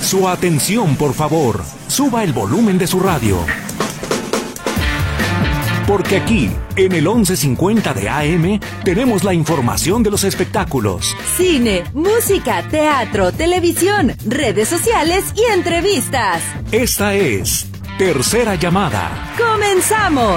Su atención, por favor. Suba el volumen de su radio. Porque aquí, en el 1150 de AM, tenemos la información de los espectáculos. Cine, música, teatro, televisión, redes sociales y entrevistas. Esta es Tercera Llamada. ¡Comenzamos!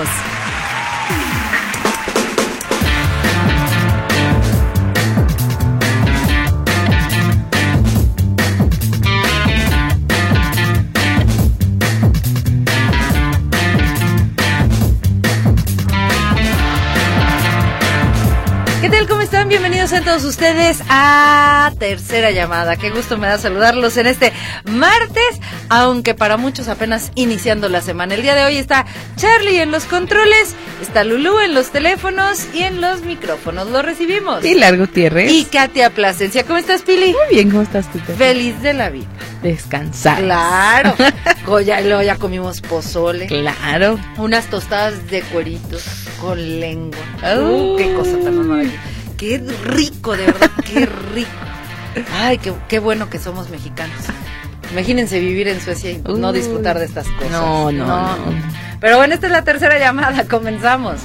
¿Qué tal? ¿Cómo están? Bienvenidos a todos ustedes a Tercera Llamada. Qué gusto me da saludarlos en este martes, aunque para muchos apenas iniciando la semana. El día de hoy está Charlie en los controles, está Lulú en los teléfonos y en los micrófonos. Lo recibimos. Pilar Gutiérrez. Y Katia Plasencia. ¿Cómo estás, Pili? Muy bien, ¿cómo estás tú? Feliz de la vida. Descansar. Claro. Ya comimos pozole. Claro. Unas tostadas de cueritos con lengua. Qué cosa tan maravillosa. Qué rico, de verdad, qué rico. Ay, qué bueno que somos mexicanos. Imagínense vivir en Suecia y no disfrutar de estas cosas. No. Pero bueno, esta es la tercera llamada, comenzamos.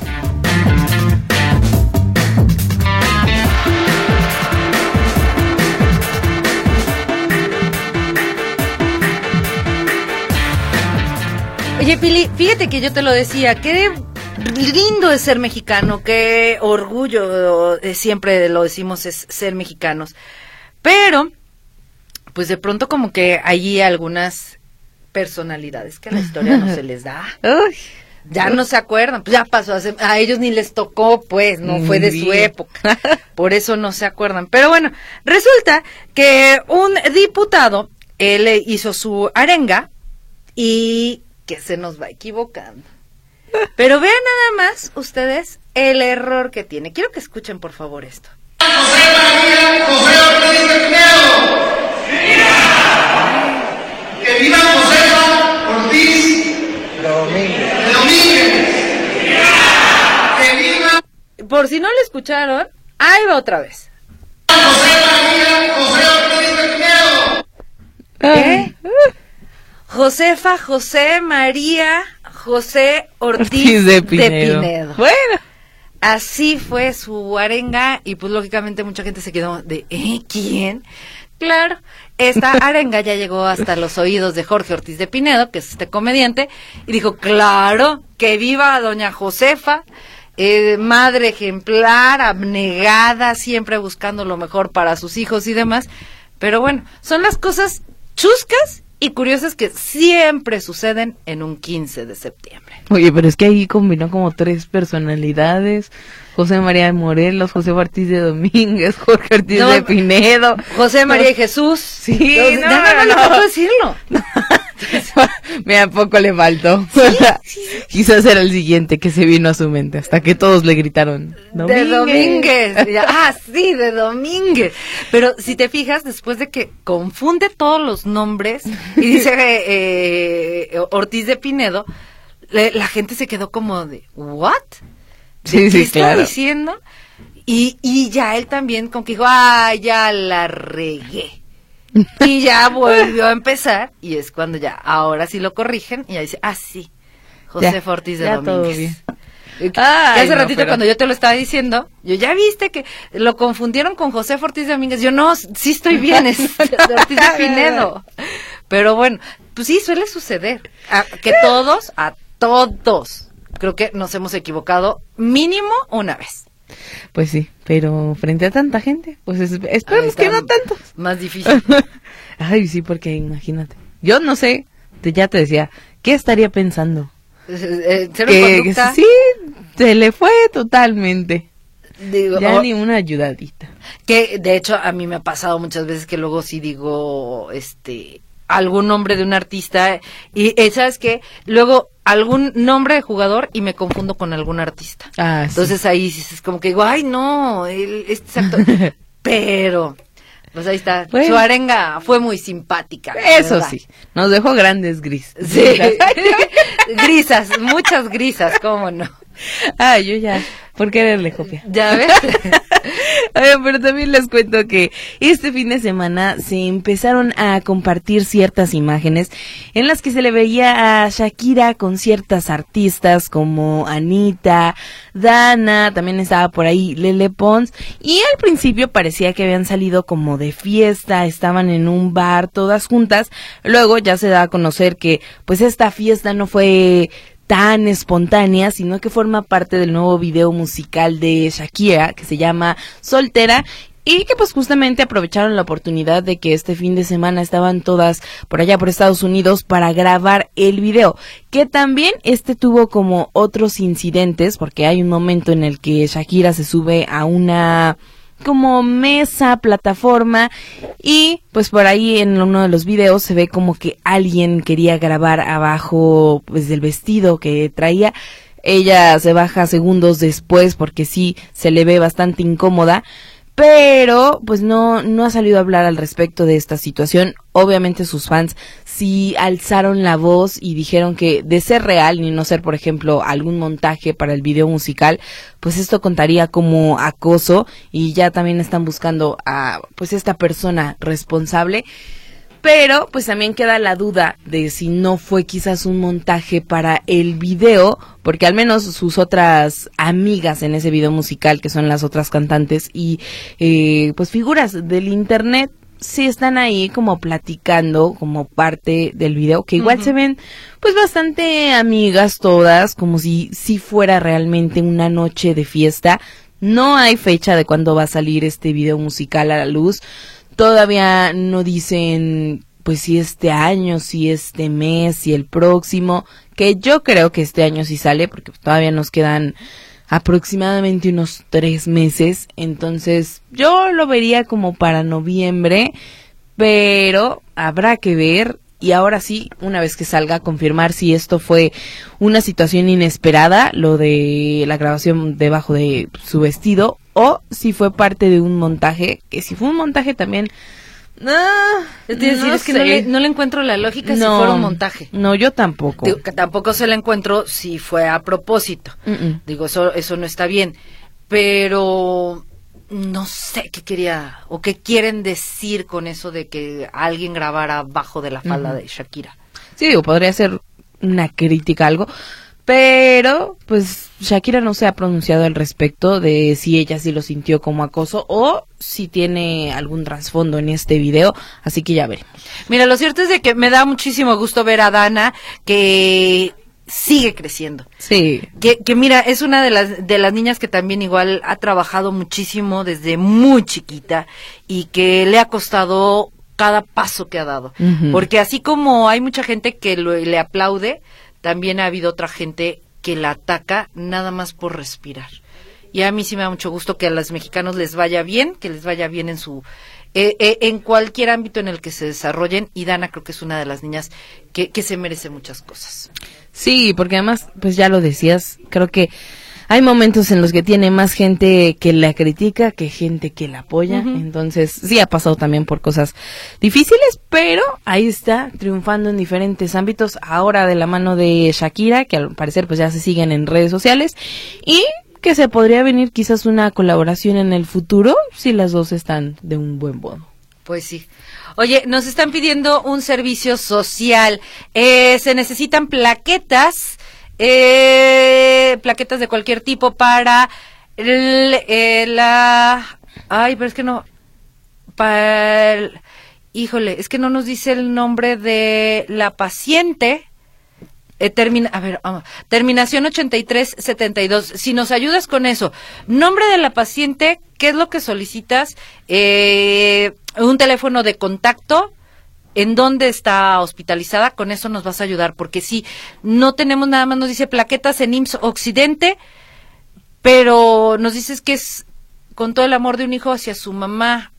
Oye, Pili, fíjate que yo te lo decía, qué lindo es ser mexicano, qué orgullo, siempre lo decimos, es ser mexicanos. Pero, pues de pronto como que hay algunas personalidades que a la historia no se les da. Ya no se acuerdan, pues ya pasó, a ellos ni les tocó, pues, no fue de su época. Por eso no se acuerdan. Pero bueno, resulta que un diputado, él hizo su arenga y que se nos va equivocando. Pero vean nada más ustedes el error que tiene. Quiero que escuchen por favor esto. José María José Ortiz de Pinedo. Que viva Josefa Ortiz de Domínguez. Que viva. Por si no lo escucharon, ahí va otra vez. José María José Ortiz de Pinedo. ¿Qué? Josefa José María José Ortiz de Pinedo. Bueno. Así fue su arenga y pues lógicamente mucha gente se quedó de ¿quién? Claro, esta arenga ya llegó hasta los oídos de Jorge Ortiz de Pinedo, que es este comediante, y dijo, claro, que viva doña Josefa, madre ejemplar, abnegada, siempre buscando lo mejor para sus hijos y demás. Pero bueno, son las cosas chuscas y curiosas que siempre suceden en un 15 de septiembre. Oye, pero es que ahí combinó como tres personalidades. José María de Morelos, José Ortiz de Domínguez, Jorge Ortiz de Pinedo. José María y Jesús. Sí, no puedo decirlo. Mira, poco le faltó. Sí. Quizás era el siguiente que se vino a su mente, hasta que todos le gritaron Domínguez. De Domínguez. Sí, de Domínguez. Pero si te fijas, después de que confunde todos los nombres y dice Ortiz de Pinedo, la gente se quedó como de ¿what? ¿Qué está diciendo? Y ya él también como que dijo, ya la regué. Y ya volvió a empezar, y es cuando ya, ahora sí lo corrigen, y ya dice, sí, José Ortiz de Domínguez. Hace ratito cuando yo te lo estaba diciendo, ya viste que lo confundieron con José Ortiz de Domínguez. Yo no, sí estoy bien, es de Ortiz de Pinedo. Pero bueno, pues sí, suele suceder, que a todos, creo que nos hemos equivocado mínimo una vez. Pues sí, pero frente a tanta gente, pues esperemos que no tantos. Más difícil. Ay, sí, porque imagínate. Yo no sé, ya te decía, ¿qué estaría pensando? Que sí, se le fue totalmente. Digo, ni una ayudadita. Que de hecho a mí me ha pasado muchas veces que luego sí digo, algún nombre de un artista y ¿sabes qué? Luego algún nombre de jugador y me confundo con algún artista. Entonces sí. Ahí es como que digo, ay no, este actor. Pero pues ahí está, bueno. Su arenga fue muy simpática. Eso ¿verdad? Sí, nos dejó grandes Sí. Grisas, muchas grisas, cómo no. Yo ya, por quererle copiar. ¿Ya ves? Oigan, pero también les cuento que este fin de semana se empezaron a compartir ciertas imágenes en las que se le veía a Shakira con ciertas artistas como Anita, Dana, también estaba por ahí Lele Pons, y al principio parecía que habían salido como de fiesta, estaban en un bar todas juntas. Luego ya se da a conocer que pues esta fiesta no fue tan espontánea, sino que forma parte del nuevo video musical de Shakira, que se llama Soltera, y que pues justamente aprovecharon la oportunidad de que este fin de semana estaban todas por allá por Estados Unidos para grabar el video, que también tuvo como otros incidentes, porque hay un momento en el que Shakira se sube a una como mesa, plataforma, y pues por ahí en uno de los videos se ve como que alguien quería grabar abajo pues del vestido que traía. Ella se baja segundos después porque sí se le ve bastante incómoda, pero pues no ha salido a hablar al respecto de esta situación. Obviamente sus fans sí alzaron la voz y dijeron que de ser real y no ser, por ejemplo, algún montaje para el video musical, pues esto contaría como acoso, y ya también están buscando a pues esta persona responsable. Pero pues también queda la duda de si no fue quizás un montaje para el video, porque al menos sus otras amigas en ese video musical, que son las otras cantantes y pues figuras del internet, sí están ahí como platicando como parte del video, que igual se ven pues bastante amigas todas, como si fuera realmente una noche de fiesta. No hay fecha de cuándo va a salir este video musical a la luz. Todavía no dicen pues si este año, si este mes, si el próximo, que yo creo que este año sí sale, porque todavía nos quedan aproximadamente unos 3 meses, entonces yo lo vería como para noviembre, pero habrá que ver. Y ahora sí, una vez que salga, confirmar si esto fue una situación inesperada, lo de la grabación debajo de su vestido, o si fue parte de un montaje, que si fue un montaje también... es que no le encuentro la lógica si fuera un montaje. No, yo tampoco. Digo, que tampoco se la encuentro si fue a propósito. Digo, eso no está bien. Pero... no sé qué quería o qué quieren decir con eso de que alguien grabara abajo de la falda de Shakira. Sí, digo, podría ser una crítica, algo, pero pues Shakira no se ha pronunciado al respecto de si ella sí lo sintió como acoso o si tiene algún trasfondo en este video, así que ya veremos. Mira, lo cierto es de que me da muchísimo gusto ver a Dana, que sigue creciendo. Sí. Que mira, es una de las niñas que también igual ha trabajado muchísimo desde muy chiquita y que le ha costado cada paso que ha dado. Porque así como hay mucha gente que le aplaude, también ha habido otra gente que la ataca nada más por respirar. Y a mí sí me da mucho gusto que a los mexicanos les vaya bien, que les vaya bien en su en cualquier ámbito en el que se desarrollen, y Dana creo que es una de las niñas que se merece muchas cosas. Sí, porque además, pues ya lo decías, creo que hay momentos en los que tiene más gente que la critica que gente que la apoya, entonces sí ha pasado también por cosas difíciles, pero ahí está, triunfando en diferentes ámbitos, ahora de la mano de Shakira, que al parecer pues ya se siguen en redes sociales, y que se podría venir quizás una colaboración en el futuro si las dos están de un buen modo. Pues sí. Oye, nos están pidiendo un servicio social. Se necesitan plaquetas, plaquetas de cualquier tipo para ay, pero es que no. Híjole, es que no nos dice el nombre de la paciente. Terminación 8372. Si nos ayudas con eso, nombre de la paciente, ¿qué es lo que solicitas? Un teléfono de contacto, en dónde está hospitalizada, con eso nos vas a ayudar, porque si no tenemos nada más, nos dice plaquetas en IMSS Occidente, pero nos dices que es con todo el amor de un hijo hacia su mamá,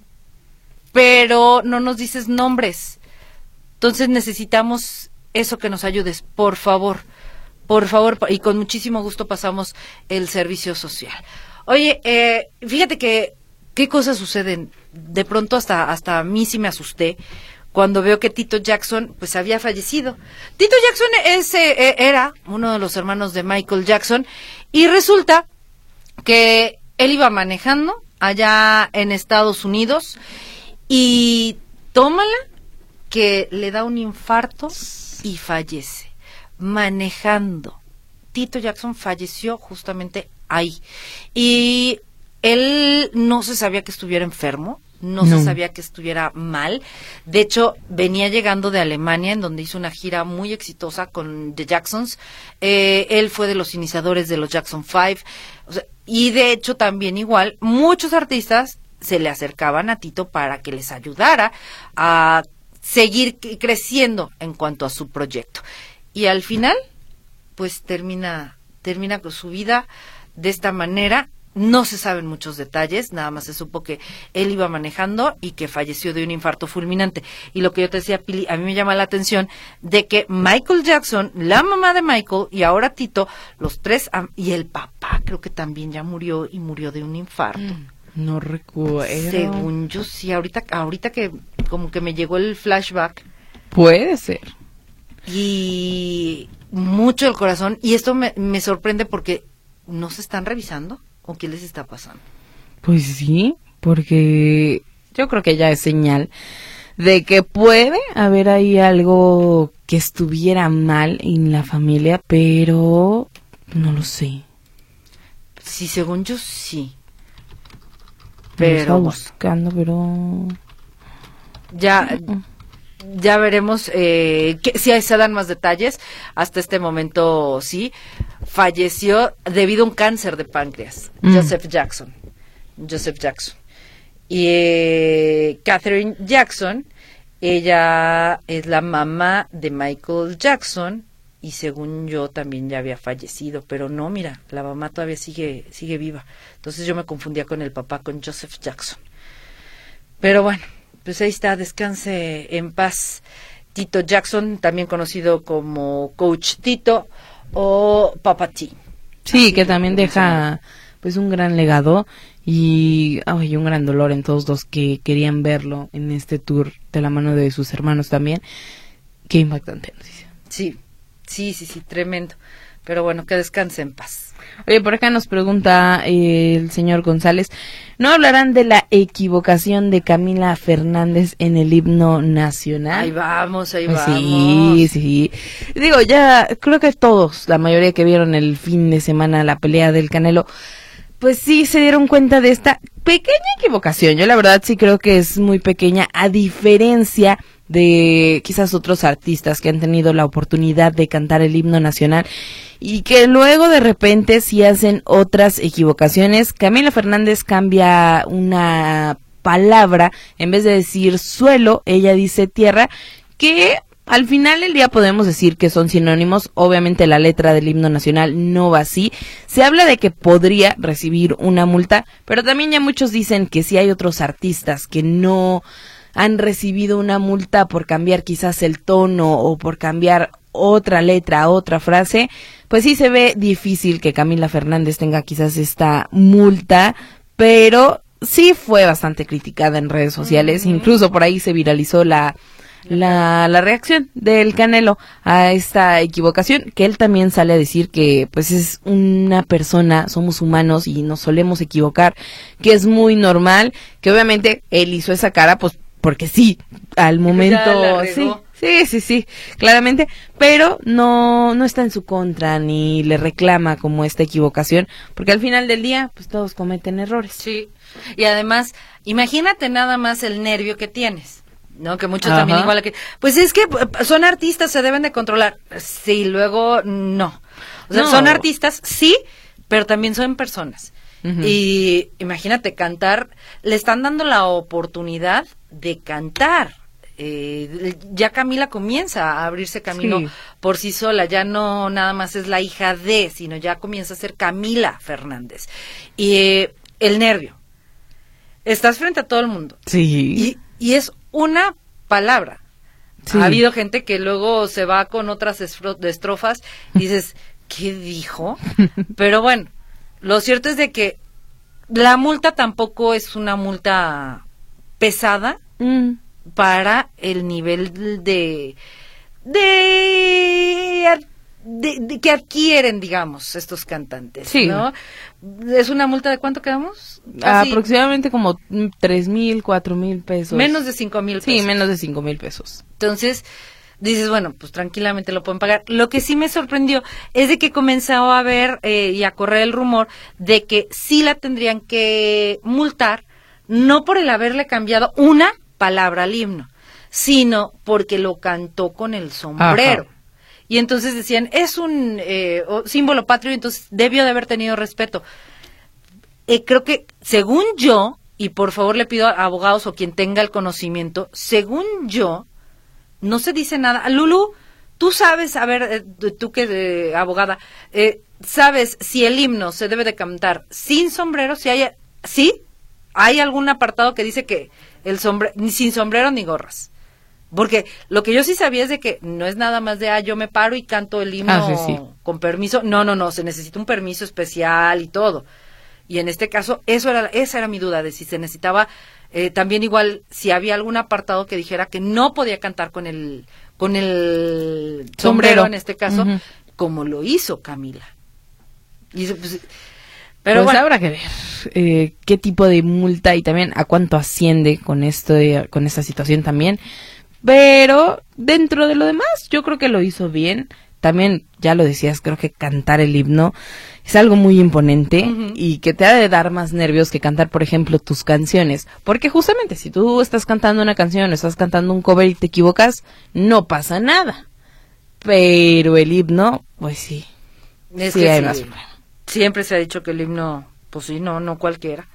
pero no nos dices nombres. Entonces necesitamos eso, que nos ayudes, por favor, y con muchísimo gusto pasamos el servicio social. Oye, fíjate que qué cosas suceden, de pronto hasta a mí sí me asusté, cuando veo que Tito Jackson pues había fallecido. Tito Jackson era uno de los hermanos de Michael Jackson y resulta que él iba manejando allá en Estados Unidos y tómala que le da un infarto y fallece manejando. Tito Jackson falleció justamente ahí y él no se sabía que estuviera enfermo. No se sabía que estuviera mal. De hecho, venía llegando de Alemania, en donde hizo una gira muy exitosa con The Jacksons. Él fue de los iniciadores de los Jackson 5. O sea, y de hecho, también igual, muchos artistas se le acercaban a Tito para que les ayudara a seguir creciendo en cuanto a su proyecto. Y al final, pues termina con su vida de esta manera. No se saben muchos detalles, nada más se supo que él iba manejando y que falleció de un infarto fulminante. Y lo que yo te decía, Pili, a mí me llama la atención de que Michael Jackson, la mamá de Michael y ahora Tito, los tres, y el papá creo que también ya murió y murió de un infarto. No recuerdo. Según yo sí, ahorita que como que me llegó el flashback. Puede ser. Y mucho el corazón, y esto me sorprende porque no se están revisando. ¿O qué les está pasando? Pues sí, porque yo creo que ya es señal de que puede haber ahí algo que estuviera mal en la familia, pero no lo sé. Sí, según yo sí. Pero Pero buscando, pero ya veremos si se dan más detalles. Hasta este momento sí. Falleció debido a un cáncer de páncreas. Joseph Jackson. Y Catherine Jackson, ella es la mamá de Michael Jackson y según yo también ya había fallecido, pero no, mira, la mamá todavía sigue viva. Entonces yo me confundía con el papá, con Joseph Jackson. Pero bueno, pues ahí está, descanse en paz Tito Jackson, también conocido como Coach Tito o Papa T. Sí, así que también deja pues un gran legado y un gran dolor en todos los que querían verlo en este tour de la mano de sus hermanos también. Qué impactante noticia. Sí, tremendo. Pero bueno, que descanse en paz. Oye, por acá nos pregunta el señor González, ¿no hablarán de la equivocación de Camila Fernández en el himno nacional? Ahí vamos. Sí. Digo, ya creo que todos, la mayoría que vieron el fin de semana la pelea del Canelo, pues sí se dieron cuenta de esta pequeña equivocación. Yo la verdad sí creo que es muy pequeña, a diferencia de quizás otros artistas que han tenido la oportunidad de cantar el himno nacional y que luego de repente sí hacen otras equivocaciones. Camila Fernández cambia una palabra, en vez de decir suelo, ella dice tierra, que al final del día podemos decir que son sinónimos. Obviamente la letra del himno nacional no va así. Se habla de que podría recibir una multa, pero también ya muchos dicen que sí hay otros artistas que no han recibido una multa por cambiar quizás el tono o por cambiar otra letra, otra frase. Pues sí se ve difícil que Camila Fernández tenga quizás esta multa, pero sí fue bastante criticada en redes sociales. Incluso por ahí se viralizó la reacción del Canelo a esta equivocación, que él también sale a decir que pues es una persona, somos humanos y nos solemos equivocar, que es muy normal, que obviamente él hizo esa cara pues porque sí, al momento sí, claramente, pero no está en su contra ni le reclama como esta equivocación, porque al final del día pues todos cometen errores. Sí, y además, imagínate nada más el nervio que tienes. No, que muchos también igual que pues es que son artistas, se deben de controlar. Sí, luego no. O sea, son artistas, sí, pero también son personas. Y imagínate cantar, le están dando la oportunidad de cantar. Ya Camila comienza a abrirse camino por sí sola, ya no nada más es la hija de, sino ya comienza a ser Camila Fernández. Y el nervio. Estás frente a todo el mundo. Sí. Y es una palabra. Sí. Ha habido gente que luego se va con otras estrofas y dices, ¿qué dijo? Pero bueno, lo cierto es de que la multa tampoco es una multa pesada. para el nivel de que adquieren, digamos, estos cantantes, Sí. ¿no? ¿Es una multa de cuánto quedamos? Aproximadamente como 3,000, 4,000 pesos. Menos de 5,000 pesos. Sí, menos de 5,000 pesos. Entonces, dices, bueno, pues tranquilamente lo pueden pagar. Lo que sí me sorprendió es de que comenzó a haber y a correr el rumor de que sí la tendrían que multar, no por el haberle cambiado una palabra al himno, sino porque lo cantó con el sombrero. Ajá. Y entonces decían, es un símbolo patrio, entonces debió de haber tenido respeto. Creo que, según yo, y por favor le pido a abogados o quien tenga el conocimiento, según yo, no se dice nada. Lulu, tú sabes, a ver, tú que abogada, ¿sabes si el himno se debe de cantar sin sombrero? ¿Sí? ¿Hay algún apartado que dice que el ni sin sombrero ni gorras? Porque lo que yo sí sabía es de que no es nada más de, yo me paro y canto el himno sí. con permiso. No, se necesita un permiso especial y todo. Y en este caso, esa era mi duda, de si se necesitaba, también igual, si había algún apartado que dijera que no podía cantar con el sombrero, en este caso, como lo hizo Camila. Y, pero pues bueno, habrá que ver qué tipo de multa y también a cuánto asciende con esta situación también. Pero dentro de lo demás, yo creo que lo hizo bien. También, ya lo decías, creo que cantar el himno es algo muy imponente y que te ha de dar más nervios que cantar, por ejemplo, tus canciones. Porque justamente si tú estás cantando una canción o estás cantando un cover y te equivocas, no pasa nada. Pero el himno, pues sí. Es sí que hay sí, más problema. siempre se ha dicho que el himno, pues sí, no cualquiera.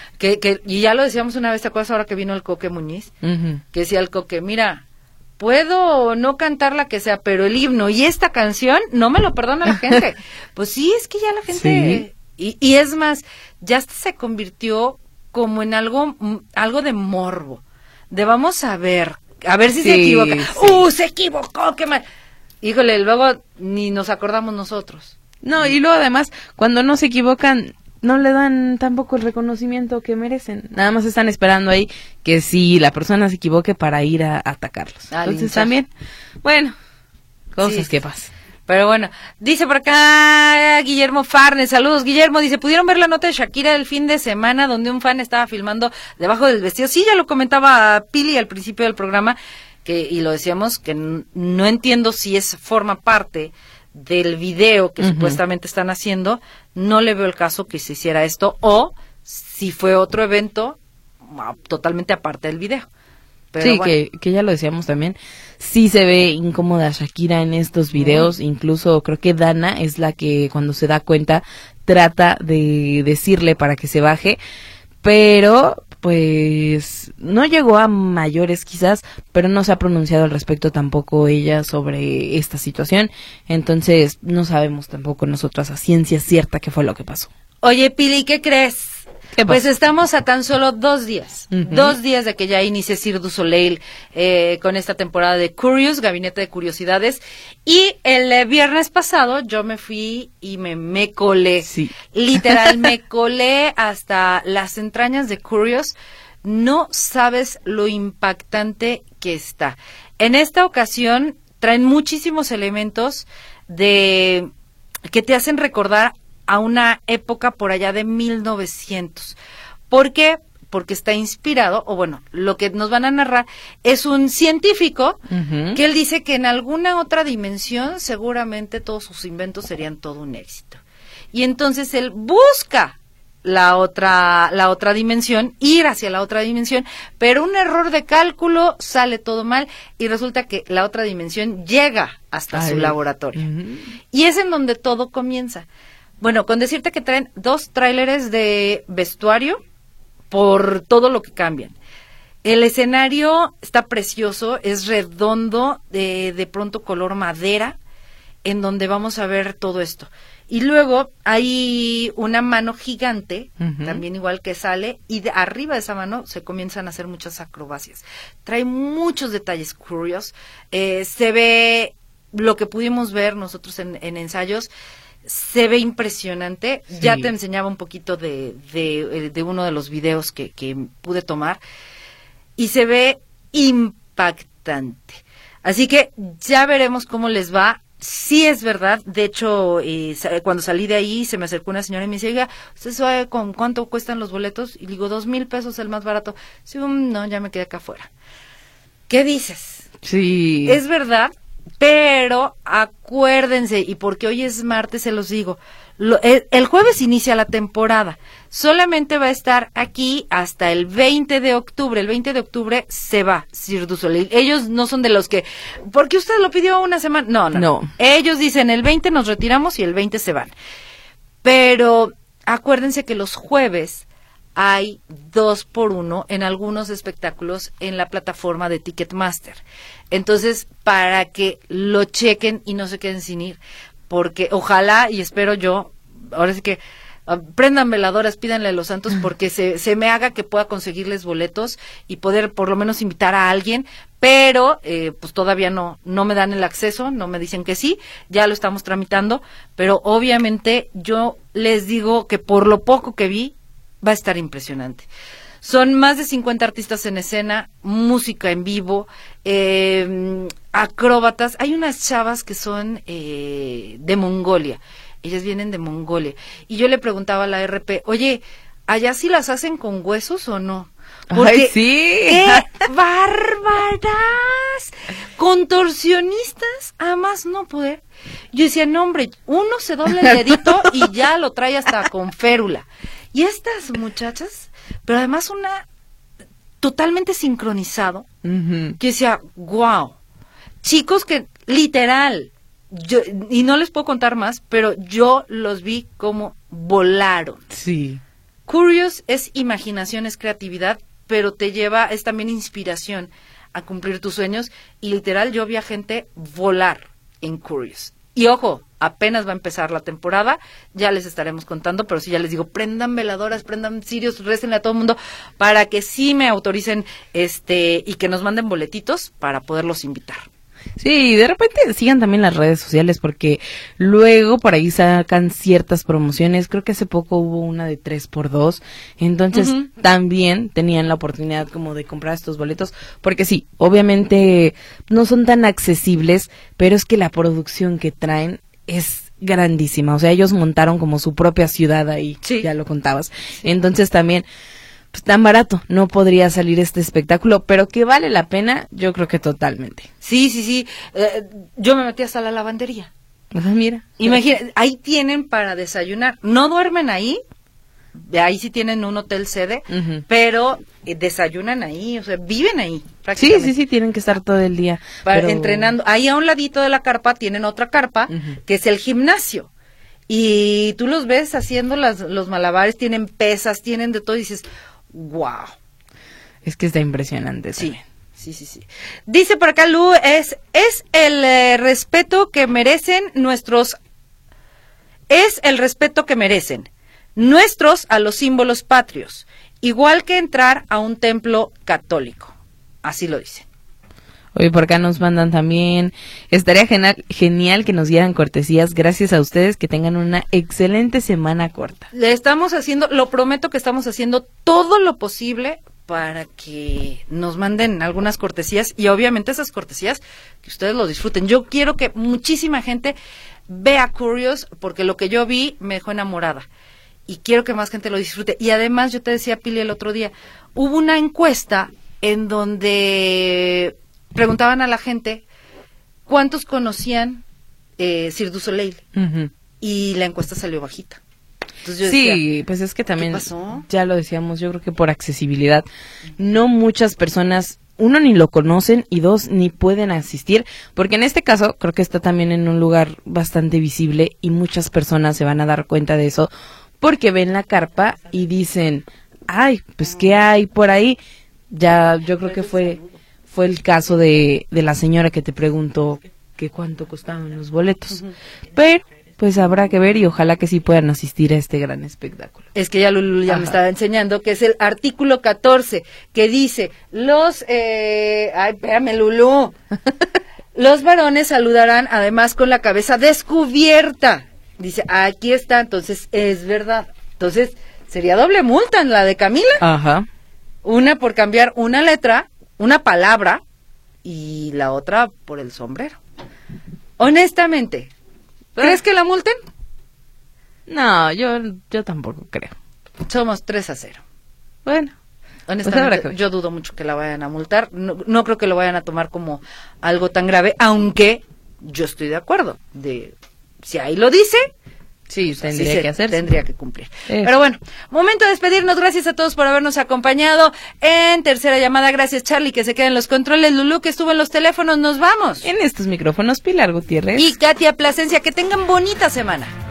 Y ya lo decíamos una vez, ¿te acuerdas ahora que vino el Coque Muñiz? Que decía el Coque, mira, puedo no cantar la que sea, pero el himno y esta canción no me lo perdona la gente. Pues sí, es que ya la gente... Sí. Y es más, ya hasta se convirtió como en algo de morbo. De vamos a ver si se equivoca. Sí. Se equivocó, qué mal. Híjole, luego ni nos acordamos nosotros. No, y luego además, cuando no se equivocan, no le dan tampoco el reconocimiento que merecen. Nada más están esperando ahí que si la persona se equivoque para ir a atacarlos. Entonces linchar. también, bueno, cosas Sí. que pasan. Pero bueno, dice por acá Guillermo Farnes, saludos Guillermo, dice, ¿pudieron ver la nota de Shakira del fin de semana donde un fan estaba filmando debajo del vestido? Sí, ya lo comentaba Pili al principio del programa, y lo decíamos, que no entiendo si forma parte del video que supuestamente están haciendo, no le veo el caso que se hiciera esto, o si fue otro evento totalmente aparte del video. Pero sí, bueno. que ya lo decíamos también, sí se ve incómoda Shakira en estos videos, incluso creo que Dana es la que cuando se da cuenta trata de decirle para que se baje, pero pues no llegó a mayores quizás, pero no se ha pronunciado al respecto tampoco ella sobre esta situación, entonces no sabemos tampoco nosotras a ciencia cierta qué fue lo que pasó. Oye, Pili, ¿qué crees? ¿Qué Pues pasó? estamos a tan solo 2 días. 2 días de que ya inicie Cirque du Soleil con esta temporada de Curious, Gabinete de Curiosidades. Y el viernes pasado yo me fui y me colé. Sí. Literal, me colé hasta las entrañas de Curious. No sabes lo impactante que está. En esta ocasión traen muchísimos elementos que te hacen recordar a una época por allá de 1900. ¿Por qué? Porque está inspirado, o bueno, lo que nos van a narrar es un científico que él dice que en alguna otra dimensión seguramente todos sus inventos serían todo un éxito. Y entonces él busca la otra dimensión, ir hacia la otra dimensión, pero un error de cálculo, sale todo mal y resulta que la otra dimensión llega hasta su laboratorio. Y es en donde todo comienza. Bueno, con decirte que traen 2 tráileres de vestuario por todo lo que cambian. El escenario está precioso, es redondo, de pronto color madera, en donde vamos a ver todo esto. Y luego hay una mano gigante, también igual que sale, y arriba de esa mano se comienzan a hacer muchas acrobacias. Trae muchos detalles curiosos. Se ve lo que pudimos ver nosotros en ensayos. Se ve impresionante. Sí. Ya te enseñaba un poquito de uno de los videos que pude tomar. Y se ve impactante. Así que ya veremos cómo les va. Sí es verdad, de hecho, cuando salí de ahí se me acercó una señora y me dice, oiga, ¿usted sabe con cuánto cuestan los boletos? Y digo, 2,000 pesos el más barato. Sí, no, ya me quedé acá afuera. ¿Qué dices? Sí. Es verdad, pero acuérdense, y porque hoy es martes se los digo, el jueves inicia la temporada. Solamente va a estar aquí hasta el 20 de octubre. El 20 de octubre se va Cirque du Soleil. Ellos no son de los que, porque usted lo pidió una semana. No. Ellos dicen el 20 nos retiramos y el 20 se van. Pero acuérdense que los jueves hay 2x1 en algunos espectáculos en la plataforma de Ticketmaster. Entonces, para que lo chequen y no se queden sin ir, porque ojalá y espero yo, ahora sí que prendan veladoras, pídanle a los santos porque se me haga que pueda conseguirles boletos y poder por lo menos invitar a alguien, pero pues todavía no me dan el acceso, no me dicen que sí, ya lo estamos tramitando, pero obviamente yo les digo que por lo poco que vi, va a estar impresionante. Son más de 50 artistas en escena, música en vivo, acróbatas. Hay unas chavas que son de Mongolia. Ellas vienen de Mongolia. Y yo le preguntaba a la RP, oye, ¿allá sí las hacen con huesos o no? Porque, ¡ay, sí! ¡qué bárbaras! Contorsionistas, a más no poder. Yo decía, no, hombre, uno se dobla el dedito y ya lo trae hasta con férula. Y estas muchachas, pero además una totalmente sincronizado, que decía, wow, chicos que literal, yo, y no les puedo contar más, pero yo los vi como volaron. Sí. Curious es imaginación, es creatividad, pero te lleva, es también inspiración a cumplir tus sueños, y literal yo vi a gente volar en Curious. Y ojo, apenas va a empezar la temporada, ya les estaremos contando, pero sí ya les digo, prendan veladoras, prendan cirios, récenle a todo el mundo para que sí me autoricen y que nos manden boletitos para poderlos invitar. Sí, de repente sigan también las redes sociales porque luego por ahí sacan ciertas promociones. Creo que hace poco hubo una de 3x2, entonces también tenían la oportunidad como de comprar estos boletos, porque sí, obviamente no son tan accesibles, pero es que la producción que traen es grandísima. O sea, ellos montaron como su propia ciudad ahí, sí. Ya lo contabas. Entonces también pues tan barato no podría salir este espectáculo, pero que vale la pena, yo creo que totalmente. Sí. Yo me metí hasta la lavandería. Mira. Imagínate, ahí tienen para desayunar. No duermen ahí, ahí sí tienen un hotel sede, pero desayunan ahí, o sea, viven ahí prácticamente. Sí, tienen que estar todo el día. Entrenando. Ahí a un ladito de la carpa tienen otra carpa, que es el gimnasio. Y tú los ves haciendo los malabares, tienen pesas, tienen de todo y dices, wow. Es que está impresionante. Sí. Dice por acá Lu, es el respeto que merecen nuestros a los símbolos patrios, igual que entrar a un templo católico. Así lo dice. Oye, por acá nos mandan también, estaría genial que nos dieran cortesías, gracias a ustedes, que tengan una excelente semana corta. Le estamos haciendo, lo prometo que estamos haciendo todo lo posible para que nos manden algunas cortesías, y obviamente esas cortesías que ustedes lo disfruten. Yo quiero que muchísima gente vea Curious, porque lo que yo vi me dejó enamorada, y quiero que más gente lo disfrute. Y además, yo te decía, Pili, el otro día, hubo una encuesta en donde preguntaban a la gente cuántos conocían Cirque du Soleil, y la encuesta salió bajita. Entonces yo decía, pues es que también, ¿qué pasó? Ya lo decíamos, yo creo que por accesibilidad, no muchas personas, uno, ni lo conocen, y dos, ni pueden asistir, porque en este caso creo que está también en un lugar bastante visible, y muchas personas se van a dar cuenta de eso, porque ven la carpa y dicen, ay, pues ¿qué hay por ahí? Ya, yo creo que fue el caso de la señora que te preguntó que cuánto costaban los boletos. Pero pues habrá que ver, y ojalá que sí puedan asistir a este gran espectáculo. Es que ya Lulu ya me estaba enseñando que es el artículo 14, que dice, espérame, Lulu. Los varones saludarán además con la cabeza descubierta. Dice, aquí está, entonces es verdad. Entonces, sería doble multa en la de Camila. Ajá. Una por cambiar una letra, una palabra y la otra por el sombrero. Honestamente, ¿crees que la multen? No, yo tampoco creo. Somos 3-0. Bueno. Honestamente, yo dudo mucho que la vayan a multar. No creo que lo vayan a tomar como algo tan grave, aunque yo estoy de acuerdo. Si ahí lo dice, sí, tendría que hacerse. Tendría que cumplir. Pero bueno, momento de despedirnos. Gracias a todos por habernos acompañado en Tercera Llamada. Gracias, Charlie, que se queda en los controles. Lulú, que estuvo en los teléfonos. Nos vamos. En estos micrófonos, Pilar Gutiérrez. Y Katia Plasencia. Que tengan bonita semana.